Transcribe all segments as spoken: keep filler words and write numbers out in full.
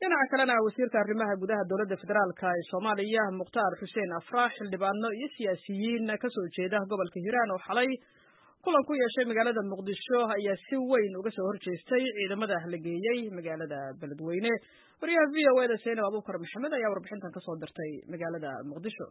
dhinaca kalena wasiirka arrimaha gudaha dowladda federaalka ee Soomaaliya Mukhtaar Xuseen Afraax xildhibaano iyo siyaasiyiin ka soo jeeda gobolka Hiiraan oo xalay kulan ku yeeshay magaalada Muqdisho ayaa si weyn uga soo horjeestay ciidamada la geeyay magaalada Beledweyne. wariyaha V O A da Seenab Abuukar Maxamed ayaa warbixintan ka soo dirtay magaalada Muqdisho.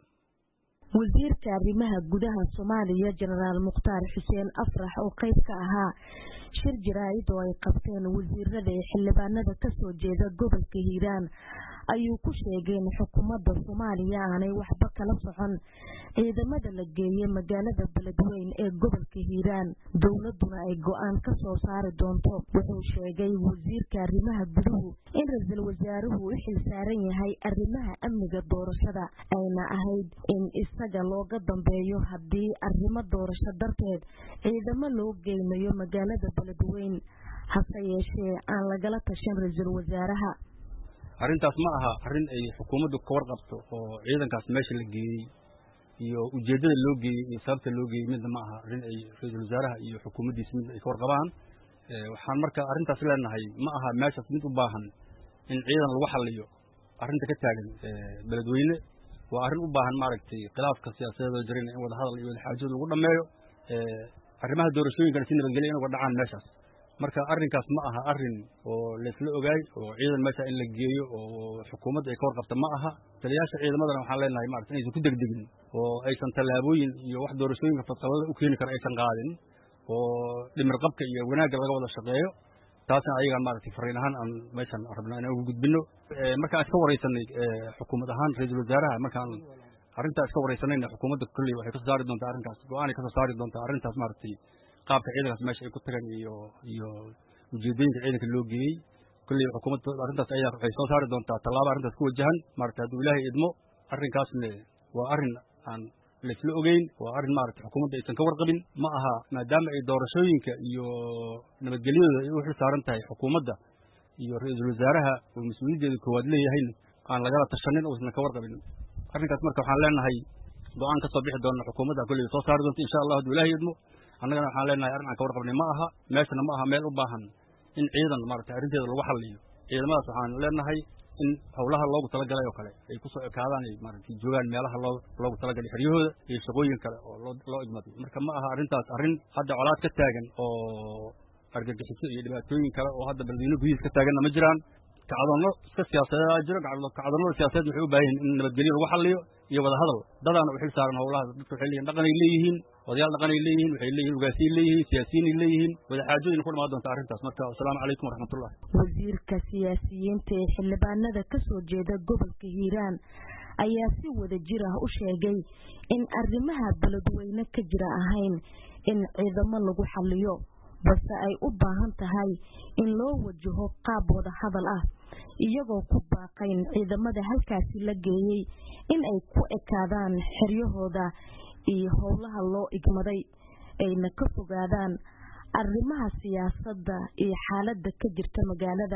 wasiirka arrimaha gudaha Soomaaliya Generaal Mukhtaar Xuseen Afraax oo qayb ka ahaa shir jiraa'id oo ay qabteen wasiirada ee xildhibaanada ka soo jeeda gobolka Hiiraan ayuu ku sheegay in xukuumadda Soomaaliya aanay waxba kala socon ciidamada la geeyay magaalada Beledweyne ee gobolka Hiiraan dowladuna ay go'aan ka soo saari doonto. wuxuu sheegay wasiirka arrimaha guduhu in ra'iisul wasaaruhu u xil saaran yahay arrimaha amniga doorashada ayna ahayd in isaga looga dambeeyo haddii arrimo doorasho darteed ciidamo loo geynayo magaalada Beledweyne hase yeeshee aan lagala tashan ra'iisul wasaaraha. arrintaas ma aha arrin ay xukuumaddu ka warqabto oo ciidankaas meesha la geeyay iyo ujeedada loo geeyay iyo sababta loo geeyay midna ma aha arrin ay ra'iisul wasaaraha iyo xukuumaddiisa mid ay ka warqabaan. waxaan marka arrintaas leenahay ma aha meeshaas mid u baahan in ciidan lagu xalliyo arrinta ka taagan Beledweyne. waa arrin u baahan maaragtay khilaafka siyaasadeed oo jireen in wada hadal iyo wada xaajood lagu dhameeyo arrimaha doorashooyinka si nabadgelyo in uga dhacaan meeshaas. marka arrinkaas ma aha arrin oo leesla ogaay oo ciidan meesha in la geeyo oo xukuumadda ay ka warqabta ma aha. taliyaasha ciidamadana waxaan leenahay maaragtay inaysan ku degdegin oo aysan tallaabooyin iyo wax doorashooyinka fadqabada u keeni kara aysan qaadin oo dhimir qabka iyo wanaagga laga wada shaqeeyo. taasna ayagaan maaragtay fariin ahaan aan meeshan rabnaa inaan ugu gudbino. markaan iska wareysanay xukuumad ahaan ra'iisul wasaaraha markaan arrintaa iska wareysanayna xukuumadda kulley waxay kasoo saari doontaa arrinkaas go'aanay kasoo saari doontaa arrintaas maaragtay qaabka ciidankaas meesha ay ku tagaan iyo iyo ujeedooyinka ciidanka loo geeyey. kulley xukuumadda arrintaas ayaa waxay soo saari doontaa tallaabo arrintaas ku wajahan maaragtay hadduu ilaahay idmo. arrinkaasna waa arrin aan laisla ogeyn, waa arrin maaragtay xukuumadda aysan ka warqabin. ma aha maadaama ay doorashooyinka iyo nabadgelyadooda ay u xil saaran tahay xukuumadda iyo ra'iisul wasaaraha oo mas-uuliyaddeeda koowaad leeyahayna aan lagala tashanin uusan ka warqabin. arrinkaas marka waxaan leenahay go'aan ka soo bixi doona xukuumadda kulley soo saari doonta insha Allah hadduu ilaahay idmo. annagana waxaan leenahay arrin aan ka warqabnay ma aha meeshana ma aha meel u baahan in ciidan maaragtay arrinteeda lagu xalliyo. ciidamadaas waxaan leenahay in howlaha loogu talagalay oo kale ay ku soo ekaadaan ay maaragtay joogaan meelaha loo loogu talagalay xeryahooda iyo shaqooyin kale oo loo loo igmaday. marka ma aha arrintaas arrin hadda colaad ka taagan oo argagixiso iyo dhibaatooyin kale oo hadda Beledweyne gudihiisa ka taaganna ma jiraan. kacdoonno iska siyaasadeed jiro kacdoonnada siyaasadeed waxay u baahan yihiin in nabadgelyo lagu xalliyo iyo wada hadal. dadaana u xil saaran howlaha dadka waxay leeyihiin dhaqan ay leeyihiin odayaal dhaqan ay leeyihiin waxay leeyihiin ugaasiy leeyihiin siyaasiyiin ay leeyihiin wada xaajoodina ku dhamaan doonta arrintaas. marka assalaamu calaykum waraxmatullah. wasiirka siyaasiyiinta ee xildhibaanada ka soo jeeda gobolka Hiiraan ayaa si wada jir ah u sheegay in arrimaha Beledweyne ka jira ahayn in ciidamo lagu xalliyo balse ay u baahan tahay in loo wajaho qaab wada hadal ah iyagoo ku baaqayn ciidamada halkaasi la geeyay in ay ku ekaadaan xeryahooda iyo howlaha loo igmaday ayna ka fogaadaan arrimaha siyaasadda iyo xaaladda ka jirta magaalada.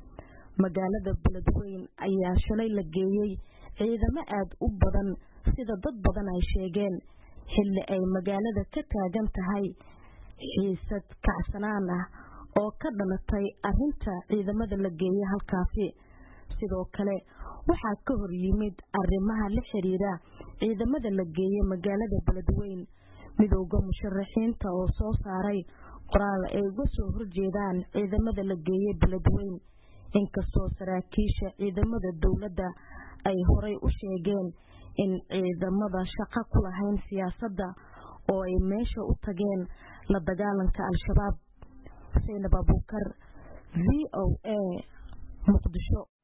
magaalada Beledweyne ayaa shalay la geeyay ciidamo aad u badan sida dad badan ay sheegeen xilli ay magaalada ka taagan tahay xiisad kacsanaan ah oo ka dhalatay arrinta ciidamada la geeyay halkaasi. sidoo kale waxaa ka hor yimid arrimaha la xiriira ciidamada la geeyay magaalada Beledweyne midowga musharaxiinta oo soo saaray qoraal ay uga soo horjeedaan ciidamada la geeyay Beledweyne. inkastoo saraakiisha ciidamada dowladda ay horay u sheegeen in ciidamada shaqo ku lahayn siyaasadda oo ay meesha u tageen la dagaalanka al-shabaab. Seenab Abuukar, V O A, Muqdisho.